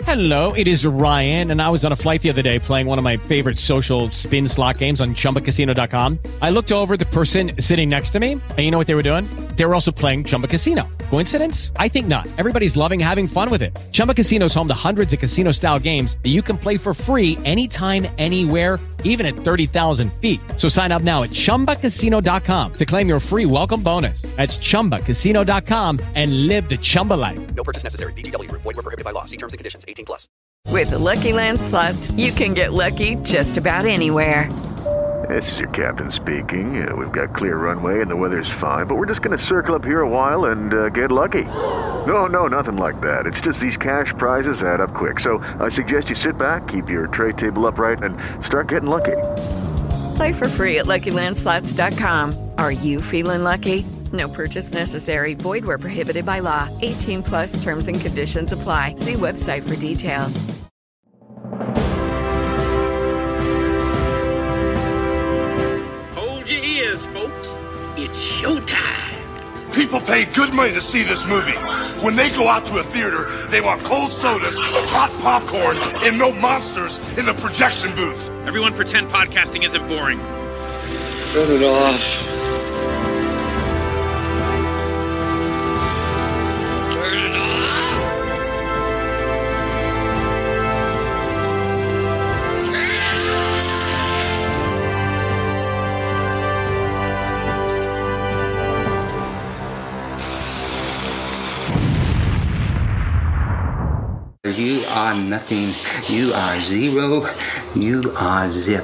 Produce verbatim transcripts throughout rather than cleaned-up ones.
Hello, it is Ryan, and I was on a flight the other day playing one of my favorite social spin slot games on Chumba Casino dot com. I looked over at the person sitting next to me, and you know what they were doing? They were also playing Chumba Casino. Coincidence? I think not. Everybody's loving having fun with it. Chumba Casino is home to hundreds of casino-style games that you can play for free anytime, anywhere, even at thirty thousand feet. So sign up now at Chumba Casino dot com to claim your free welcome bonus. That's Chumba Casino dot com and live the Chumba life. No purchase necessary. V G W. Void where prohibited by law. See terms and conditions. eighteen plus. With the Lucky Land Slots, you can get lucky just about anywhere. This is your captain speaking. Uh, we've got clear runway and the weather's fine, but we're just going to circle up here a while and uh, get lucky. No, no, nothing like that. It's just these cash prizes add up quick. So I suggest you sit back, keep your tray table upright, and start getting lucky. Play for free at Lucky Land Slots dot com. Are you feeling lucky? No purchase necessary. Void where prohibited by law. eighteen plus terms and conditions apply. See website for details. Hold your ears, folks. It's showtime. People pay good money to see this movie. When they go out to a theater, they want cold sodas, hot popcorn, and no monsters in the projection booth. Everyone pretend podcasting isn't boring. Turn it off. You are nothing. You are zero. You are Zip.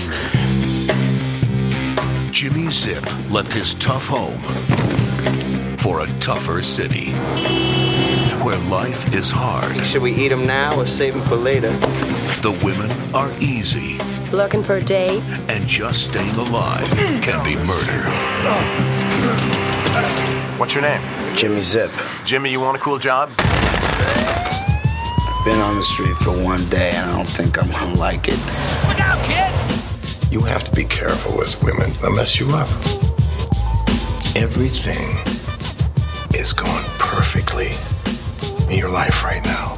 Jimmy Zip left his tough home for a tougher city where life is hard. Should we eat them now or save them for later? The women are easy. Looking for a date? And just staying alive can be murder. What's your name? Jimmy Zip. Jimmy, you want a cool job? Been on the street for one day, and I don't think I'm gonna like it. Look out, kid! You have to be careful with women. They'll mess you up. Everything is going perfectly in your life right now.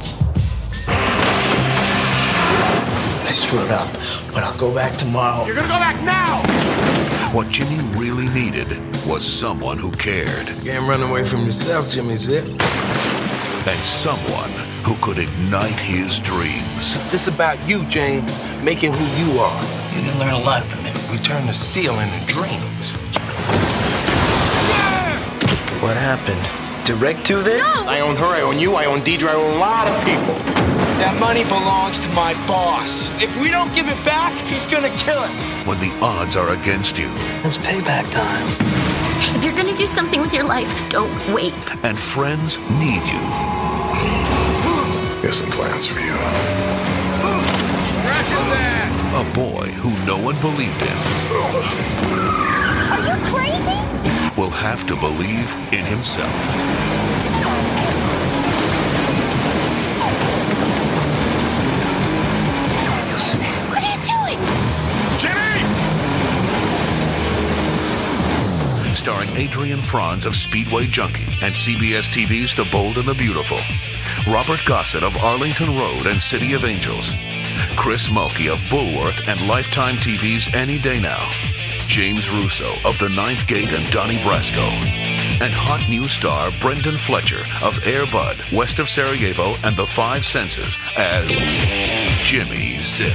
I screwed up, but I'll go back tomorrow. You're gonna go back now! What Jimmy really needed was someone who cared. You can't run away from yourself, Jimmy Zip. And someone who could ignite his dreams. This is about you, James, making who you are. You can learn a lot from it. We turn the steel into dreams. What happened? Direct to this? No! I own her, I own you, I own Deidre, I own a lot of people. That money belongs to my boss. If we don't give it back, he's gonna kill us. When the odds are against you. It's payback time. If you're gonna do something with your life, don't wait. And friends need you. Here's some plans for you. A boy who no one believed in. Are you crazy? Will have to believe in himself. What are you doing? Jimmy! Starring Adrian Franz of Speedway Junkie and C B S T V's The Bold and the Beautiful. Robert Gossett of Arlington Road and City of Angels. Chris Mulkey of Bullworth and Lifetime T V's Any Day Now. James Russo of The Ninth Gate and Donnie Brasco. And hot new star Brendan Fletcher of Air Bud, west of Sarajevo and The Five Senses as Jimmy Zip.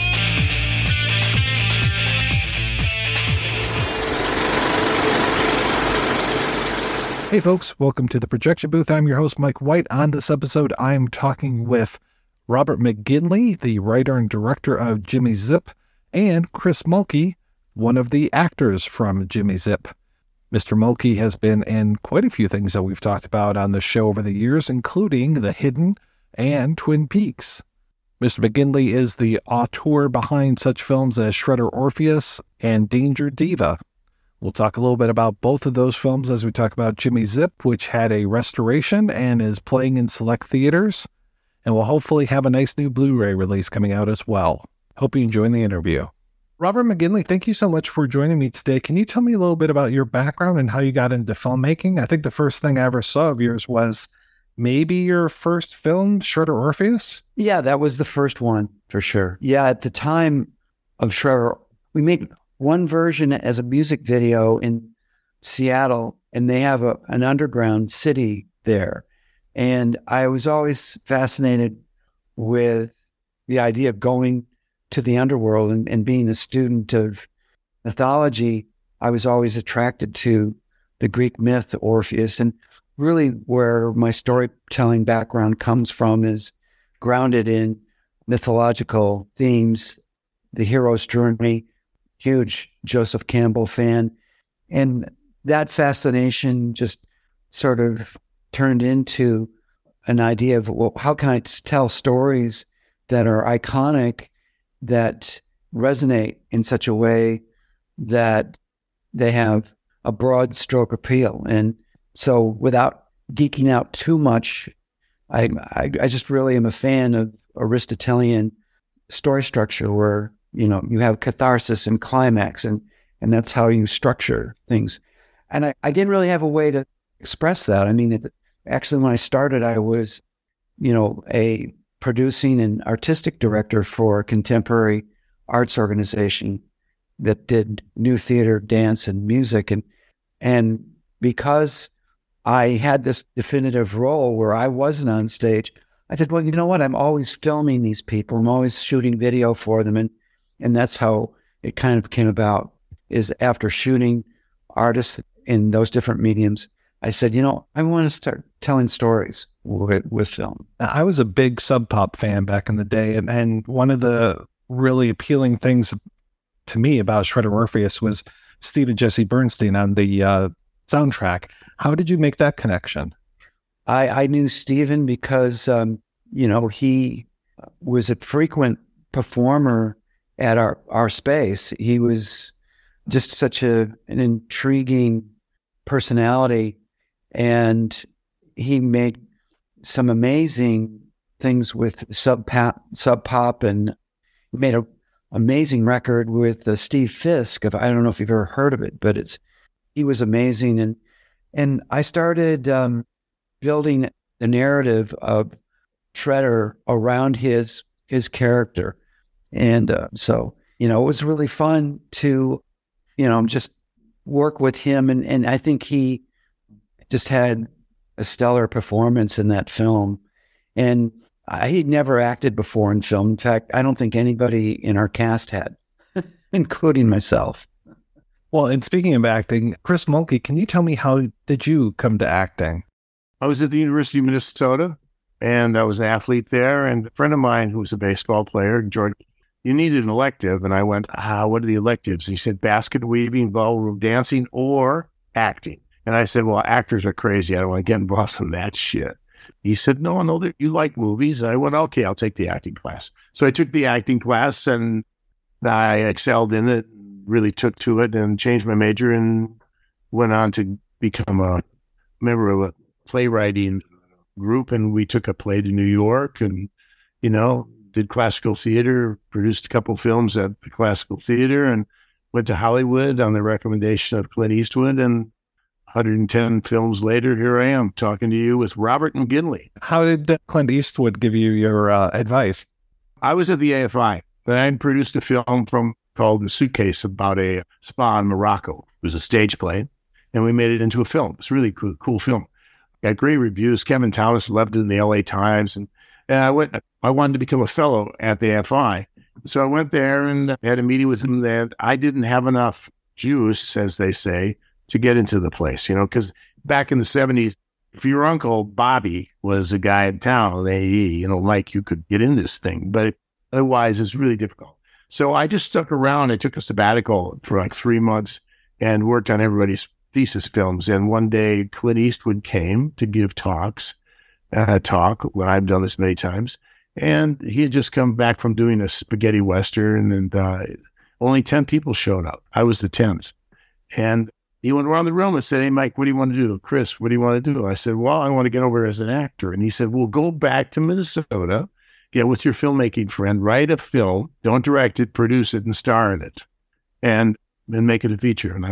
Hey folks, welcome to the Projection Booth. I'm your host, Mike White. On this episode, I'm talking with Robert McGinley, the writer and director of Jimmy Zip, and Chris Mulkey, one of the actors from Jimmy Zip. Mister Mulkey has been in quite a few things that we've talked about on the show over the years, including The Hidden and Twin Peaks. Mister McGinley is the auteur behind such films as Shredder Orpheus and Danger Diva. We'll talk a little bit about both of those films as we talk about Jimmy Zip, which had a restoration and is playing in select theaters. And we'll hopefully have a nice new Blu-ray release coming out as well. Hope you enjoy the interview. Robert McGinley, thank you so much for joining me today. Can you tell me a little bit about your background and how you got into filmmaking? I think the first thing I ever saw of yours was maybe your first film, Shredder Orpheus? Yeah, that was the first one for sure. Yeah, at the time of Shredder, we made one version as a music video in Seattle, and they have a, an underground city there. And I was always fascinated with the idea of going to the underworld and, and being a student of mythology. I was always attracted to the Greek myth Orpheus, and really where my storytelling background comes from is grounded in mythological themes, the hero's journey, huge Joseph Campbell fan. And that fascination just sort of turned into an idea of, well, how can I tell stories that are iconic, that resonate in such a way that they have a broad stroke appeal. And so without geeking out too much, I, I, I just really am a fan of Aristotelian story structure where, you know, you have catharsis and climax, and, and that's how you structure things. And I, I didn't really have a way to express that. I mean, it, actually, when I started, I was, you know, a producing and artistic director for a contemporary arts organization that did new theater, dance, and music. And, and because I had this definitive role where I wasn't on stage, I said, well, you know what? I'm always filming these people. I'm always shooting video for them. And, and that's how it kind of came about, is after shooting artists in those different mediums, I said, you know, I want to start telling stories with, with film. I was a big Sub Pop fan back in the day, and, and one of the really appealing things to me about Shredder Orpheus was Steve and Jesse Bernstein on the uh, soundtrack. How did you make that connection? I, I knew Steven because, um, you know, he was a frequent performer at our, our space. He was just such a an intriguing personality, and he made some amazing things with Sub Pop, Sub Pop, and made an amazing record with uh, Steve Fisk. Of, I don't know if you've ever heard of it, but it's he was amazing, and and I started um, building the narrative of Shredder around his his character, and uh, so you know it was really fun to you know just work with him, and and I think he just had a stellar performance in that film. And I, he'd never acted before in film. In fact, I don't think anybody in our cast had, including myself. Well, and speaking of acting, Chris Mulkey, can you tell me how did you come to acting? I was at the University of Minnesota, and I was an athlete there. And a friend of mine who was a baseball player, George, you needed an elective. And I went, ah, what are the electives? And he said, basket weaving, ballroom dancing, or acting. And I said, well, actors are crazy. I don't want to get involved in that shit. He said, no, no, that you like movies. I went, okay, I'll take the acting class. So I took the acting class, and I excelled in it, really took to it, and changed my major, and went on to become a member of a playwriting group. And we took a play to New York, and, you know, did classical theater, produced a couple films at the classical theater, and went to Hollywood on the recommendation of Clint Eastwood. And one hundred ten films later, here I am talking to you with Robert McGinley. How did Clint Eastwood give you your uh, advice? I was at the A F I, but I produced a film from called The Suitcase about a spa in Morocco. It was a stage play, and we made it into a film. It's a really cool, cool film. Got great reviews. Kevin Thomas loved it in the L A Times, and, and I went. I wanted to become a fellow at the A F I, so I went there and had a meeting with him. That I didn't have enough juice, as they say, to get into the place, you know, because back in the seventies, if your uncle Bobby was a guy in town, they, you know, like you could get in this thing, but otherwise it's really difficult. So I just stuck around. I took a sabbatical for like three months and worked on everybody's thesis films. And one day Clint Eastwood came to give talks, uh, talk, when I've done this many times. And he had just come back from doing a spaghetti Western, and uh, only ten people showed up. I was the tenth. And he went around the room and said, hey, Mike, what do you want to do? Chris, what do you want to do? I said, well, I want to get over as an actor. And he said, well, go back to Minnesota, get with your filmmaking friend, write a film, don't direct it, produce it, and star in it, and then make it a feature. And I went,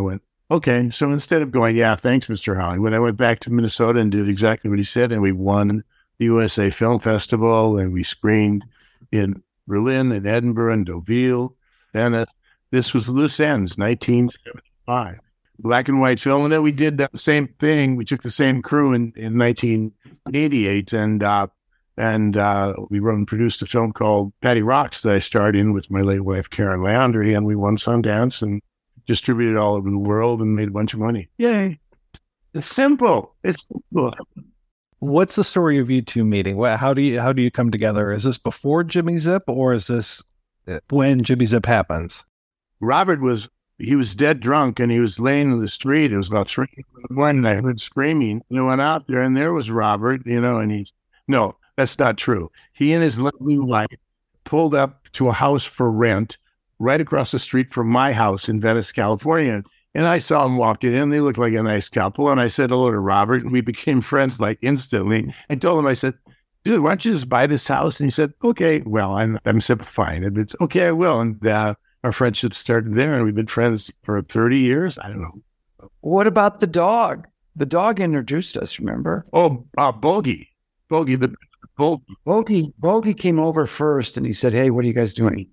Okay, so instead of going, yeah, thanks, Mister Hollywood, I went back to Minnesota and did exactly what he said, and we won the U S A Film Festival, and we screened in Berlin and Edinburgh and Deauville, Venice. This was Loose Ends, nineteen seventy-five. Black and white film, and then we did that same thing. We took the same crew in, in nineteen eighty-eight, and uh, and uh, we wrote and produced a film called Patty Rocks that I starred in with my late wife, Karen Landry, and we won Sundance and distributed all over the world and made a bunch of money. Yay. It's simple. It's simple. What's the story of you two meeting? What, how do you how do you come together? Is this before Jimmy Zip, or is this when Jimmy Zip happens? Robert was he was dead drunk, and he was laying in the street. It was about three in the morning. I heard screaming, and I went out there, and there was Robert, you know, and he's no, that's not true. He and his lovely wife pulled up to a house for rent right across the street from my house in Venice, California. And I saw them walking in. They looked like a nice couple. And I said hello to Robert, and we became friends like instantly. I told him, I said, dude, why don't you just buy this house? And he said, okay, well, I'm, I'm simplifying it. It's okay, I will. And uh, our friendship started there, and we've been friends for thirty years. I don't know. What about the dog? The dog introduced us, remember? Oh, uh, Bogey. Bogey, the Bogey. Bogey, Bogey came over first, and he said, hey, what are you guys doing?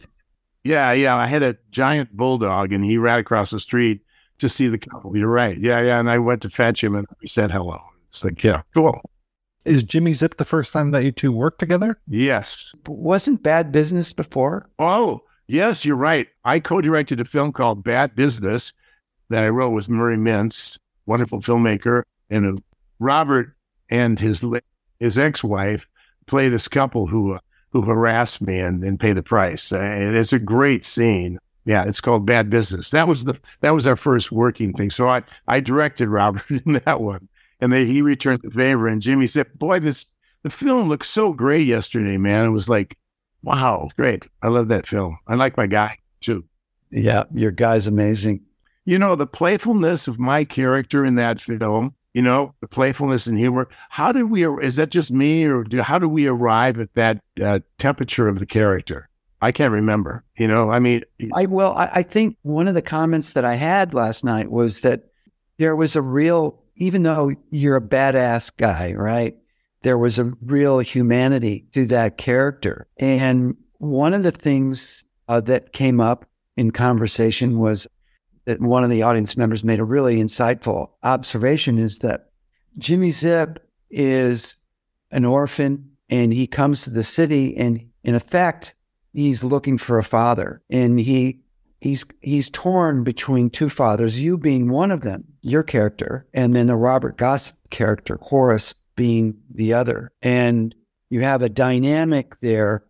Yeah, yeah. I had a giant bulldog, and he ran across the street to see the couple. You're right. Yeah, yeah. And I went to fetch him, and we said hello. It's like, yeah, cool. Is Jimmy Zip the first time that you two worked together? Yes. Wasn't Bad Business before? Oh, yes, you're right. I co-directed a film called Bad Business that I wrote with Murray Mintz, wonderful filmmaker, and Robert and his his ex-wife play this couple who uh, who harass me and, and pay the price. And it's a great scene. Yeah, it's called Bad Business. That was the that was our first working thing. So I, I directed Robert in that one. And then he returned the favor. And Jimmy said, boy, this the film looked so great yesterday, man. It was like, wow, great. I love that film. I like my guy, too. Yeah, your guy's amazing. You know, the playfulness of my character in that film, you know, the playfulness and humor. How did we, is that just me, or do, how do we arrive at that uh, temperature of the character? I can't remember, you know, I mean. I Well, I, I think one of the comments that I had last night was that there was a real, even though you're a badass guy, right? There was a real humanity to that character. And one of the things uh, that came up in conversation was that one of the audience members made a really insightful observation, is that Jimmy Zip is an orphan, and he comes to the city, and in effect, he's looking for a father, and he he's he's torn between two fathers, you being one of them, your character, and then the Robert Gossett character, Horace, being the other. And you have a dynamic there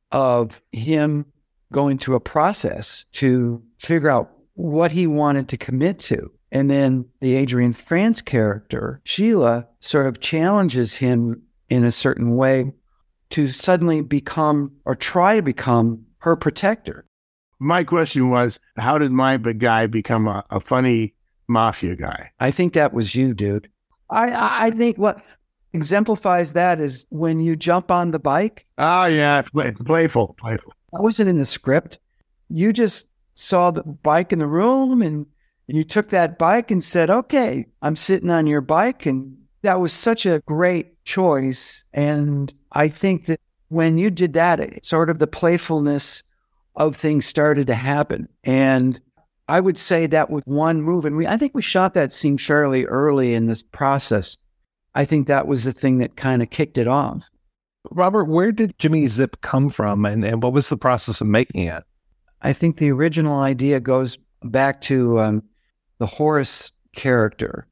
of him going through a process to figure out what he wanted to commit to. And then the Adrienne Frantz character, Sheila, sort of challenges him in a certain way to suddenly become, or try to become, her protector. My question was, how did my big guy become a, a funny mafia guy? I think that was you, dude. I, I think what exemplifies that is when you jump on the bike. Oh, yeah, play, playful, playful. That wasn't in the script. You just saw the bike in the room, and you took that bike and said, okay, I'm sitting on your bike. And that was such a great choice. And I think that when you did that, it, sort of the playfulness of things started to happen. And I would say that was one move. And we, I think we shot that scene fairly early in this process. I think that was the thing that kind of kicked it off. Robert, where did Jimmy Zip come from, and, and what was the process of making it? I think the original idea goes back to um, the Horace character.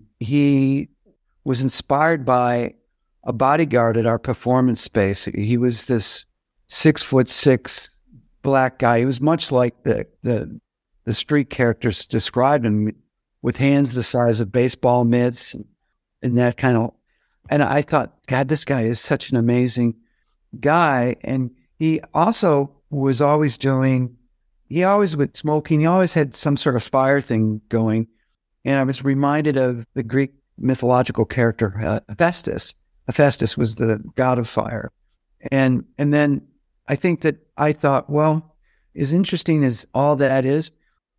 He was inspired by a bodyguard at our performance space. He was this six foot six black guy. He was much like the the, the street characters described him, with hands the size of baseball mitts and, and that kind of. And I thought, God, this guy is such an amazing guy. And he also was always doing. He always was smoking. He always had some sort of fire thing going. And I was reminded of the Greek mythological character, uh, Hephaestus. Hephaestus was the god of fire. And and then I think that I thought, well, as interesting as all that is,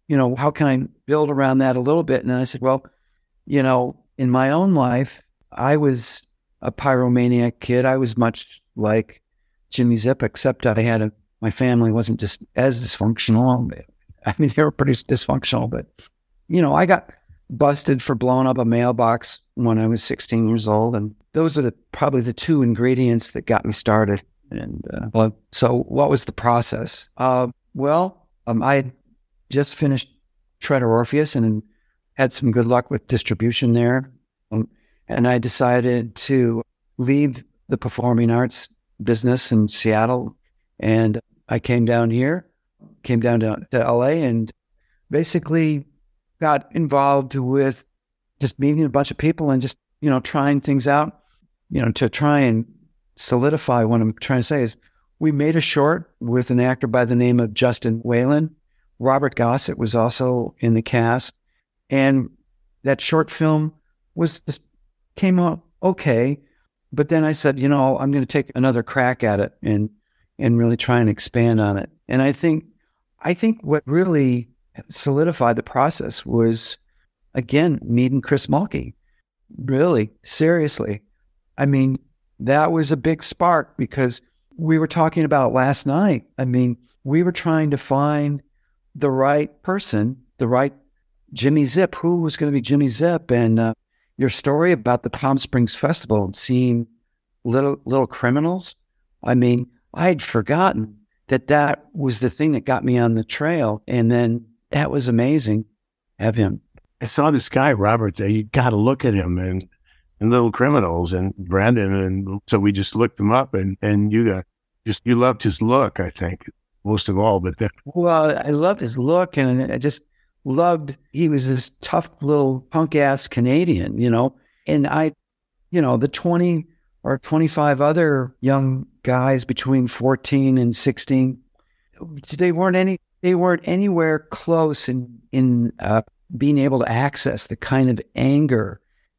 you know, how can I build around that a little bit? And I said, well, you know, in my own life, I was a pyromaniac kid. I was much like Jimmy Zip, except I had a, my family wasn't just as dysfunctional. I mean, they were pretty dysfunctional, but, you know, I got busted for blowing up a mailbox when I was sixteen years old. And those are the, probably the two ingredients that got me started. And uh, well, so what was the process? Uh, well, um, I had just finished Shredder Orpheus and had some good luck with distribution there. Um, and I decided to leave the performing arts business in Seattle. And I came down here, came down to, to L A and basically got involved with just meeting a bunch of people and just, you know, trying things out, you know, to try and solidify what I'm trying to say is we made a short with an actor by the name of Justin Whalen. Robert Gossett was also in the cast. And that short film was just came out okay. But then I said, you know, I'm going to take another crack at it and and really try and expand on it. And I think I think what really solidified the process was, again, meeting Chris Mulkey. Really, seriously. I mean, that was a big spark because we were talking about last night. I mean, we were trying to find the right person, the right Jimmy Zip. Who was going to be Jimmy Zip? And uh, your story about the Palm Springs Festival and seeing Little Little Criminals. I mean, I had forgotten that that was the thing that got me on the trail. And then that was amazing. Have him. I saw this guy, Robert, you got to look at him and, and Little Criminals and Brandon. And so we just looked him up and, and you got just, you loved his look, I think, most of all. But then, well, I loved his look and I just loved, he was this tough little punk ass Canadian, you know, and I, you know, the twenty or twenty-five other young guys between fourteen and sixteen, they weren't any, they weren't anywhere close in, in, uh, being able to access the kind of anger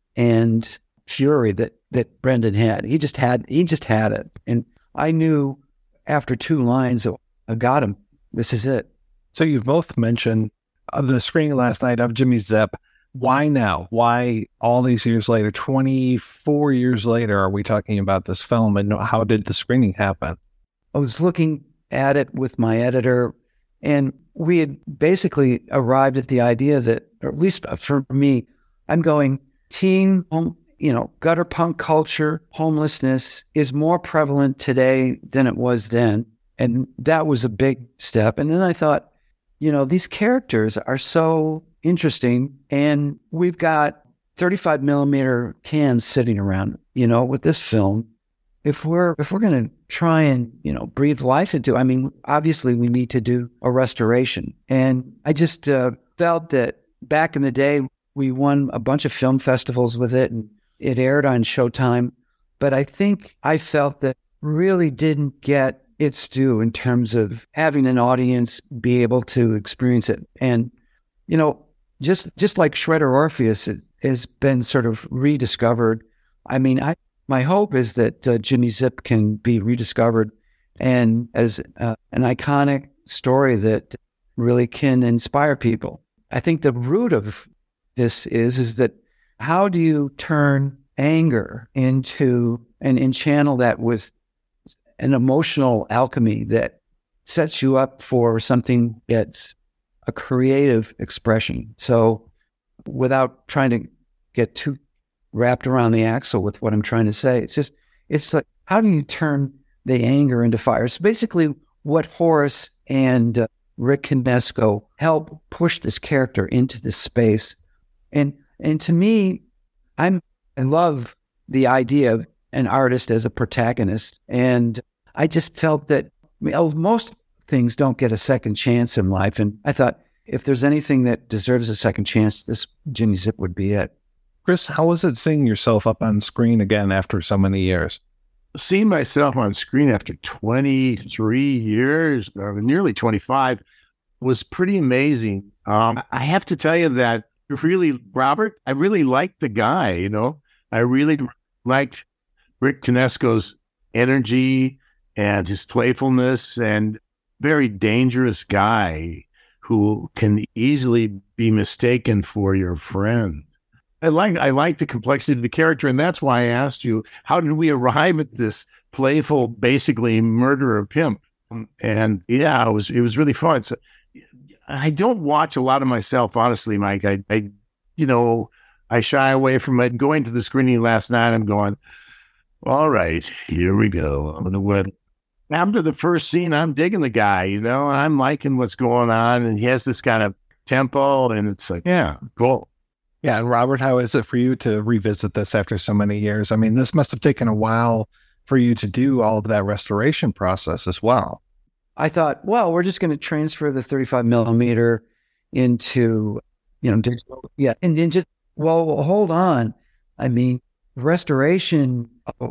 and fury that, that Brendan had. He just had, he just had it. And I knew after two lines, oh, I got him. This is it. So you've both mentioned uh, the screening last night of Jimmy Zip. Why now? Why all these years later, twenty-four years later, are we talking about this film, and how did the screening happen? I was looking at it with my editor, and we had basically arrived at the idea that, or at least for me, I'm going, teen, you know, gutter punk culture, homelessness is more prevalent today than it was then. And that was a big step. And then I thought, you know, these characters are so interesting, and we've got thirty-five millimeter cans sitting around, you know, with this film. If we're if we're going to try and, you know, breathe life into, I mean, obviously we need to do a restoration. And I just uh, felt that back in the day, we won a bunch of film festivals with it, and it aired on Showtime. But I think I felt that really didn't get its due in terms of having an audience be able to experience it. And, you know, just just like Shredder Orpheus, it has been sort of rediscovered. I mean, I my hope is that uh, Jimmy Zip can be rediscovered and as uh, an iconic story that really can inspire people. I think the root of this is is that how do you turn anger into and, and channel that with an emotional alchemy that sets you up for something that's a creative expression. So without trying to get too wrapped around the axle with what I'm trying to say, it's just, it's like, how do you turn the anger into fire? So basically what Horace and uh, Rick Knesko help push this character into this space. And, and to me, I'm, I love the idea of an artist as a protagonist. And I just felt that well, most things don't get a second chance in life. And I thought, if there's anything that deserves a second chance, this Jimmy Zip would be it. Chris, how was it seeing yourself up on screen again after so many years? Seeing myself on screen after twenty-three years, or nearly twenty-five, was pretty amazing. Um, I have to tell you that really, Robert, I really liked the guy, you know. I really liked Rick Knesko's energy and his playfulness, and very dangerous guy who can easily be mistaken for your friend. I like I like the complexity of the character, and that's why I asked you, how did we arrive at this playful, basically murderer pimp? And yeah, it was it was really fun. So I don't watch a lot of myself, honestly, Mike. I, I you know, I shy away from it. Going to the screening last night, I'm going, all right, here we go. I'm gonna win. After the first scene, I'm digging the guy, you know, I'm liking what's going on, and he has this kind of tempo, and it's like, yeah, cool. Yeah, and Robert, how is it for you to revisit this after so many years? I mean, this must have taken a while for you to do all of that restoration process as well. I thought, well, we're just going to transfer the thirty-five millimeter into, you know, digital. Yeah, and then just, well, hold on. I mean, restoration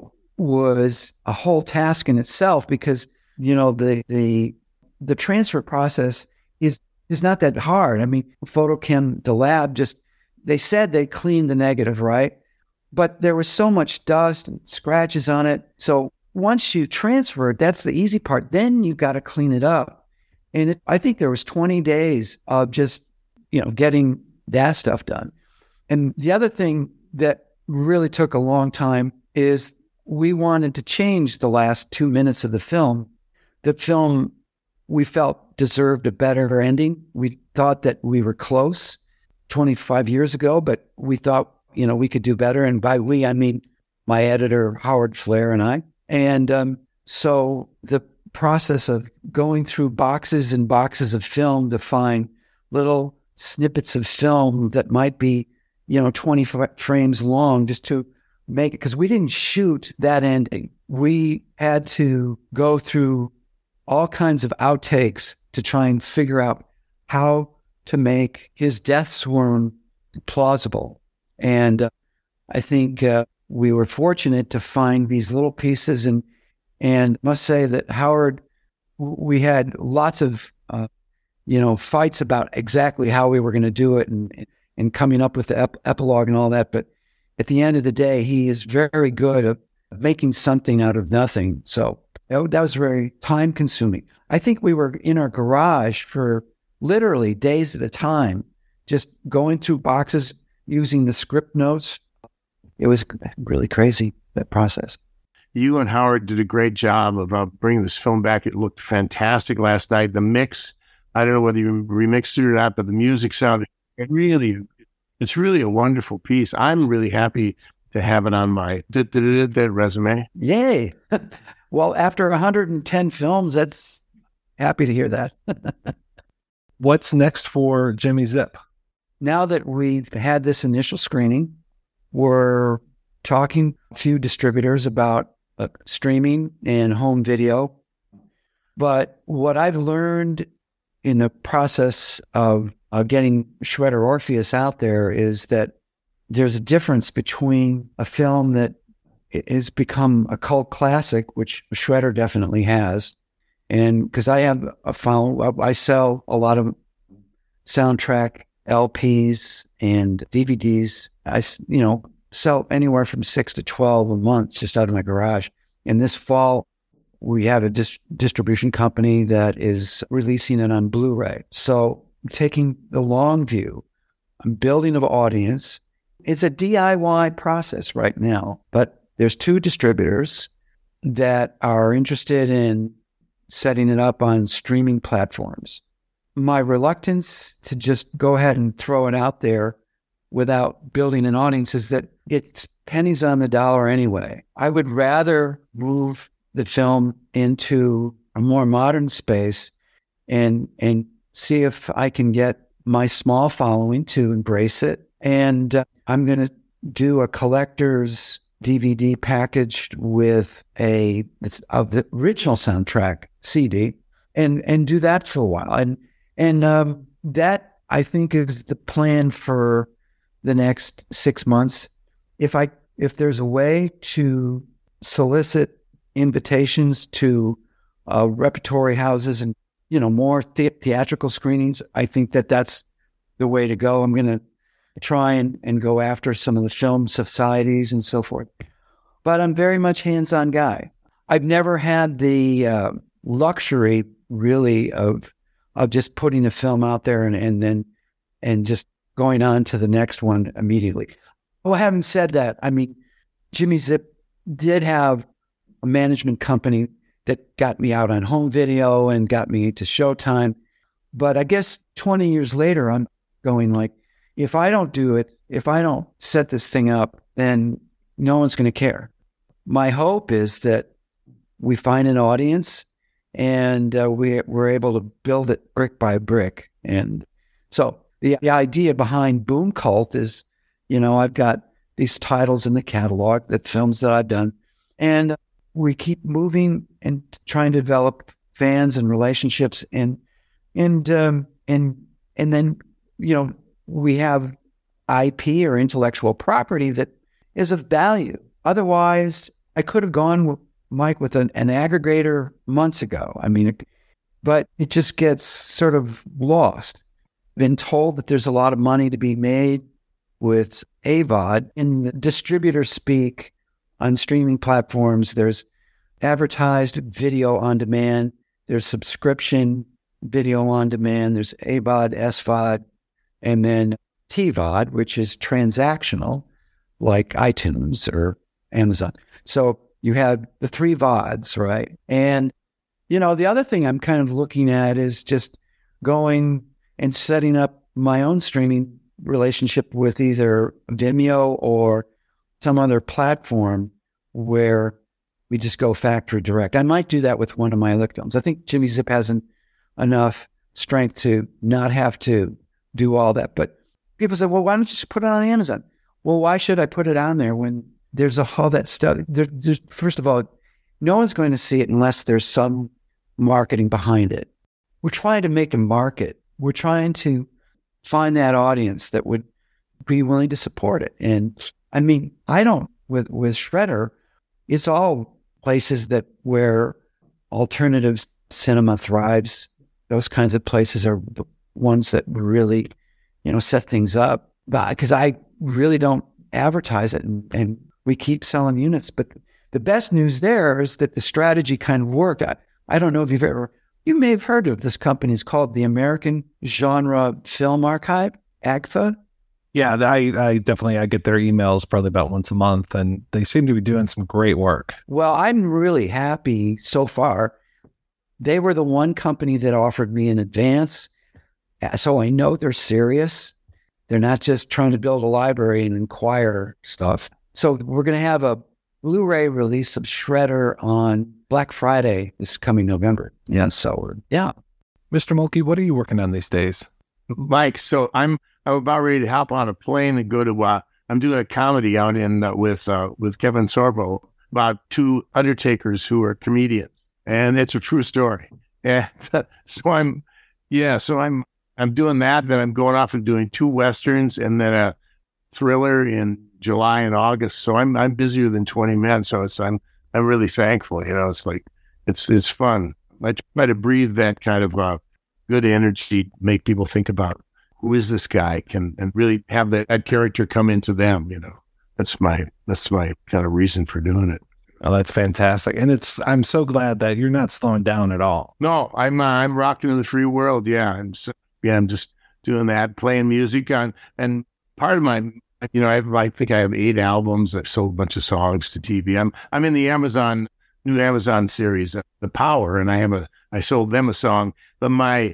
was a whole task in itself because, you know, the the the transfer process is is not that hard. I mean, Photochem, the lab, just, they said they cleaned the negative, right? But there was so much dust and scratches on it. So once you transfer it, that's the easy part. Then you got to clean it up. And it, I think there was twenty days of just, you know, getting that stuff done. And the other thing that really took a long time is we wanted to change the last two minutes of the film. The film, we felt, deserved a better ending. We thought that we were close twenty-five years ago, but we thought, you know, we could do better. And by we, I mean my editor, Howard Flair, and I. And um, so the process of going through boxes and boxes of film to find little snippets of film that might be, you know, twenty frames long, just to make it, because we didn't shoot that ending. We had to go through all kinds of outtakes to try and figure out how to make his death swoon plausible. And uh, I think uh, we were fortunate to find these little pieces, and and must say that Howard, we had lots of uh, you know fights about exactly how we were going to do it, and and coming up with the ep- epilogue and all that. But at the end of the day, he is very good at making something out of nothing. So that, that was very time consuming. I think we were in our garage for literally days at a time, just going through boxes, using the script notes. It was really crazy, that process. You and Howard did a great job of uh, bringing this film back. It looked fantastic last night. The mix, I don't know whether you remixed it or not, but the music sounded really, it's really a wonderful piece. I'm really happy to have it on my did, did, did, did resume. Yay. Well, after one hundred ten films, that's happy to hear that. What's next for Jimmy Zip? Now that we've had this initial screening, we're talking to a few distributors about uh, streaming and home video. But what I've learned in the process of uh, getting Shredder Orpheus out there is that there's a difference between a film that has become a cult classic, which Shredder definitely has. And because I have a found, I sell a lot of soundtrack L Ps and D V Ds. I, you know, sell anywhere from six to twelve a month just out of my garage. And this fall, we have a dis- distribution company that is releasing it on Blu-ray. So taking the long view, I'm building an audience. It's a D I Y process right now, but there's two distributors that are interested in setting it up on streaming platforms. My reluctance to just go ahead and throw it out there without building an audience is that it's pennies on the dollar anyway. I would rather move the film into a more modern space and and see if I can get my small following to embrace it. And uh, I'm going to do a collector's D V D packaged with a of the original soundtrack C D, and and do that for a while. And and um, that, I think, is the plan for the next six months. If I if there's a way to solicit invitations to uh, repertory houses and, you know, more the- theatrical screenings, I think that that's the way to go. I'm going to try and, and go after some of the film societies and so forth. But I'm very much hands-on guy. I've never had the uh, luxury, really, of of just putting a film out there and, and then and just going on to the next one immediately. Well, having said that, I mean, Jimmy Zip did have a management company that got me out on home video and got me to Showtime. But I guess twenty years later, I'm going like, if I don't do it, if I don't set this thing up, then no one's going to care. My hope is that we find an audience and uh, we, we're able to build it brick by brick. And so the, the idea behind Boom Cult is, you know, I've got these titles in the catalog, that films that I've done, and we keep moving and trying to develop fans and relationships, and and um, and and then, you know, we have I P or intellectual property that is of value. Otherwise, I could have gone with Mike with an, an aggregator months ago. I mean, it, but it just gets sort of lost. Been told that there's a lot of money to be made with A V O D in the distributor speak on streaming platforms. There's advertised video on demand. There's subscription video on demand. There's A V O D, S V O D, and then T V O D, which is transactional, like iTunes or Amazon. So you have the three V O Ds, right? And, you know, the other thing I'm kind of looking at is just going and setting up my own streaming relationship with either Vimeo or some other platform where we just go factory direct. I might do that with one of my other films. I think Jimmy Zip hasn't enough strength to not have to do all that. But people say, well, why don't you just put it on Amazon? Well, why should I put it on there when there's a, all that stuff? There, there's, first of all, no one's going to see it unless there's some marketing behind it. We're trying to make a market. We're trying to find that audience that would be willing to support it. And I mean, I don't, with, with Shredder, it's all places that where alternative cinema thrives. Those kinds of places are the ones that really, you know, set things up. Because I really don't advertise it, and, and we keep selling units. But the best news there is that the strategy kind of worked. I, I don't know if you've ever, you may have heard of this company. It's called the American Genre Film Archive, A G F A. Yeah, I, I definitely, I get their emails probably about once a month, and they seem to be doing some great work. Well, I'm really happy so far. They were the one company that offered me an advance, so I know they're serious. They're not just trying to build a library and acquire stuff. So we're going to have a Blu-ray release of Shredder on Black Friday this coming November. Yeah, so yeah. Mister Mulkey, what are you working on these days? Mike, so I'm I'm about ready to hop on a plane and go to. Uh, I'm doing a comedy out in uh, with uh, with Kevin Sorbo about two undertakers who are comedians, and it's a true story. And uh, so I'm, yeah, so I'm I'm doing that. Then I'm going off and doing two westerns and then a thriller in July and August. So I'm I'm busier than twenty men. So it's I'm I'm really thankful. You know, it's like it's it's fun. I try to breathe that kind of uh, good energy, make people think about who is this guy, can and really have that, that character come into them. You know, that's my that's my kind of reason for doing it. Oh, that's fantastic, and it's I'm so glad that you're not slowing down at all. No, I'm uh, I'm rocking in the free world. Yeah, I'm so, yeah I'm just doing that, playing music on, and part of my. You know, I, have, I think I have eight albums. I've sold a bunch of songs to T V. I'm I'm in the Amazon new Amazon series, uh, The Power, and I have a I sold them a song. But my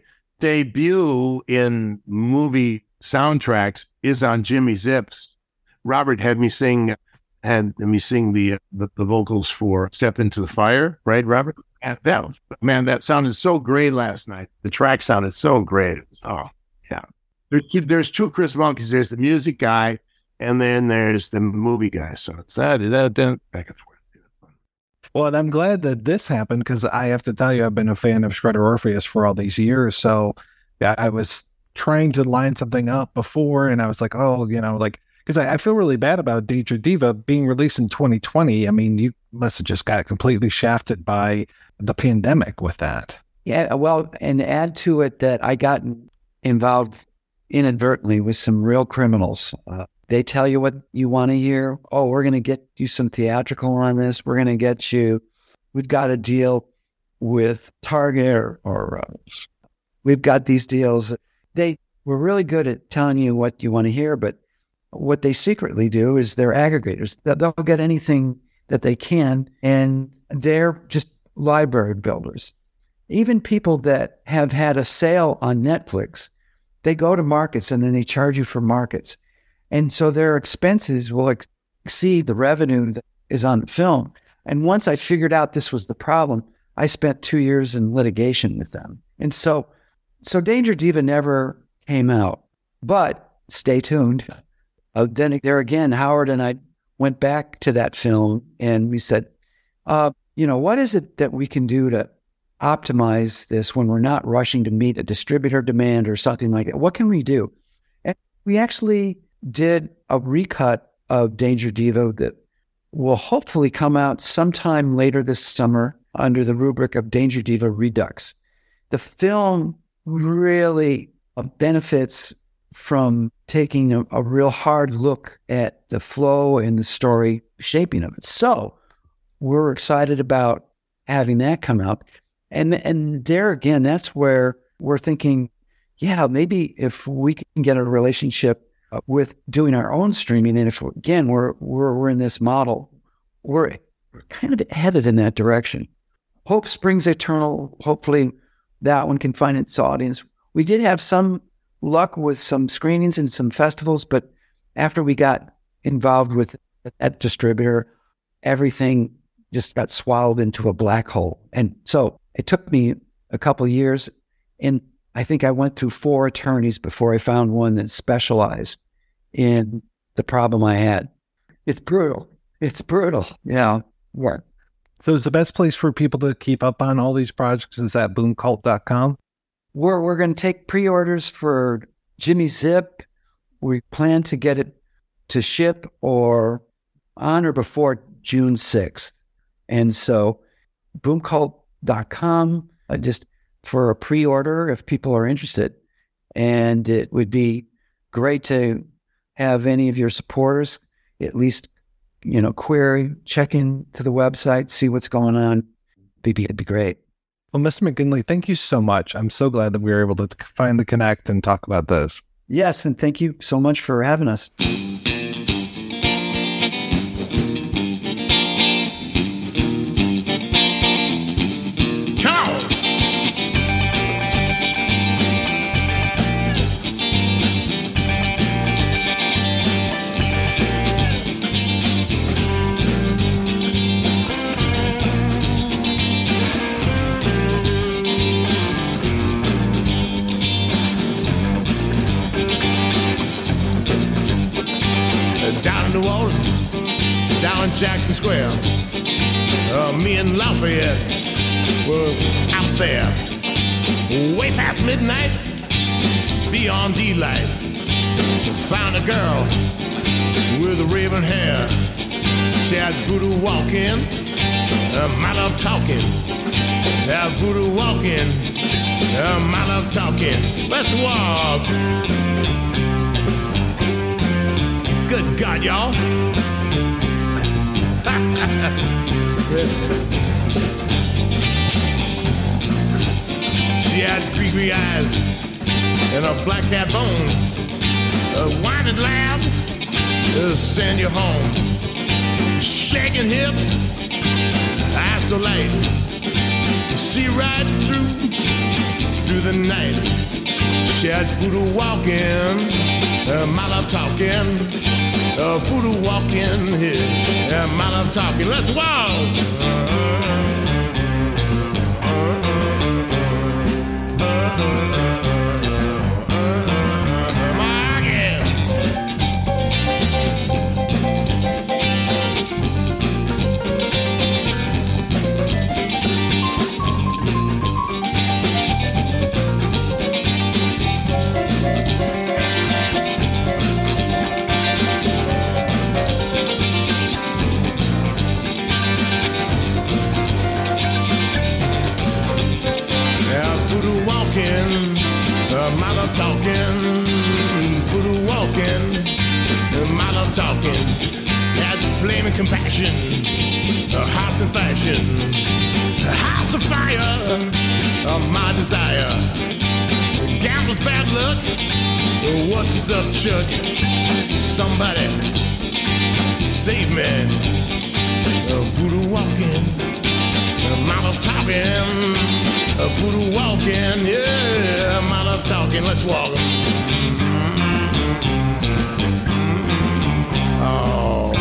debut in movie soundtracks is on Jimmy Zip's. Robert had me sing had me sing the the, the vocals for "Step Into the Fire," right, Robert? And that man, that sounded so great last night. The track sounded so great. It was, oh yeah. There's there's two Chris Monkeys. There's the music guy. And then there's the movie guy. So it's that, that, that back and forth. Well, and I'm glad that this happened because I have to tell you, I've been a fan of Shredder Orpheus for all these years. So yeah, I was trying to line something up before, and I was like, oh, you know, like, because I, I feel really bad about Daedra Diva being released in twenty twenty. I mean, you must have just got completely shafted by the pandemic with that. Yeah, well, and add to it that I got involved inadvertently with some real criminals. Uh, They tell you what you want to hear. Oh, we're going to get you some theatrical on this. We're going to get you. We've got a deal with Target or, or uh, we've got these deals. They were really good at telling you what you want to hear, but what they secretly do is they're aggregators. They'll get anything that they can, and they're just library builders. Even people that have had a sale on Netflix, they go to markets and then they charge you for markets. And so their expenses will ex- exceed the revenue that is on the film. And once I figured out this was the problem, I spent two years in litigation with them. And so, so Danger Diva never came out, but stay tuned. Uh, then there again, Howard and I went back to that film and we said, uh, you know, what is it that we can do to optimize this when we're not rushing to meet a distributor demand or something like that? What can we do? And we actually did a recut of Danger Diva that will hopefully come out sometime later this summer under the rubric of Danger Diva Redux. The film really benefits from taking a, a real hard look at the flow and the story shaping of it. So we're excited about having that come out. And and there again, that's where we're thinking, yeah, maybe if we can get a relationship with doing our own streaming, and if again we're we're we're in this model, we're, we're kind of headed in that direction. Hope Springs Eternal, hopefully that one can find its audience. We did have some luck with some screenings and some festivals, but after we got involved with that distributor, everything just got swallowed into a black hole. And so it took me a couple of years, and I think I went through four attorneys before I found one that specialized in the problem I had. It's brutal. It's brutal. Yeah. Yeah. So is the best place for people to keep up on all these projects is at boom cult dot com? We're, we're going to take pre-orders for Jimmy Zip. We plan to get it to ship or on or before June sixth. And so boom cult dot com, uh, just for a pre-order if people are interested. And it would be great to have any of your supporters at least, you know, query, check in to the website, see what's going on. It'd be, it'd be great. Well, Mister McGinley, thank you so much. I'm so glad that we were able to finally connect and talk about this. Yes, and thank you so much for having us. Jackson Square, uh, me and Lafayette were out there, way past midnight, beyond daylight. Found a girl with a raven hair. She had voodoo walking, uh, my love talking. Had voodoo walking, uh, my love talking. Let's walk. Good God, y'all. She had green eyes and a black cat bone, a whining laugh to send you home, shaking hips, eyes so light, see right through through the night. She had voodoo walking, uh, my love talking. Uh, voodoo walking here, yeah, my love talking. Let's walk. Talking, voodoo walking, my love talking. Had flaming compassion, a house of fashion, a house of fire, of my desire. Gambler's bad luck. What's up, Chuck? Somebody save me. Voodoo walking, mouth talking. Voodoo walking, yeah, mouth talking. Let's walk. Oh,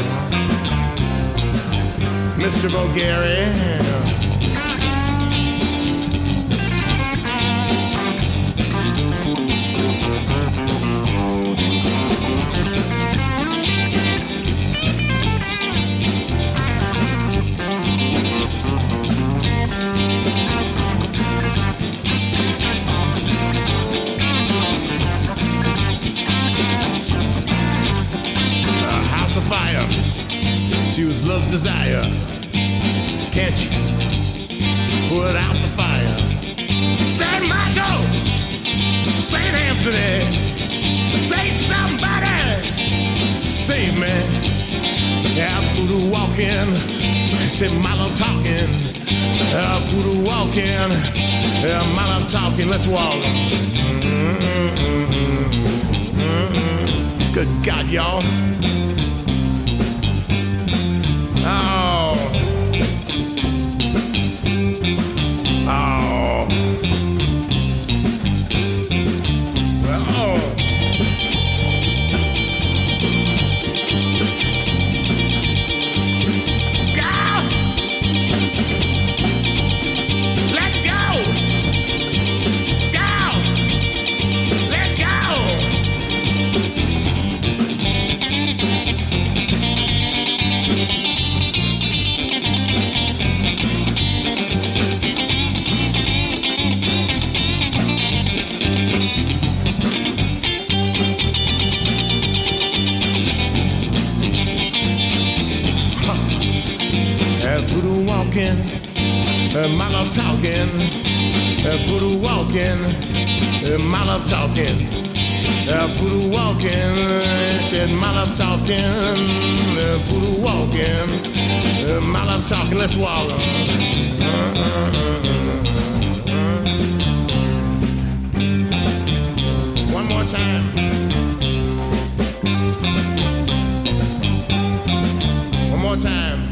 Mister Bulgari. Fire. She was love's desire. Can't you put out the fire? Saint Michael, Saint Anthony, say somebody, save me. Yeah, voodoo walking, say Milo talking. Yeah, voodoo walking, yeah, Milo talking. Let's walk. Mm-hmm. Good God, y'all. Oh. Oh. Well, oh. Go! Let go! Go! Let go! Voodoo walking, uh, my love talking. Uh, voodoo walking, uh, my love talking. Uh, voodoo walking, uh, said my love talking. Uh, voodoo walking, uh, my love talking. Let's walk. Uh, uh, uh, uh. One more time. One more time.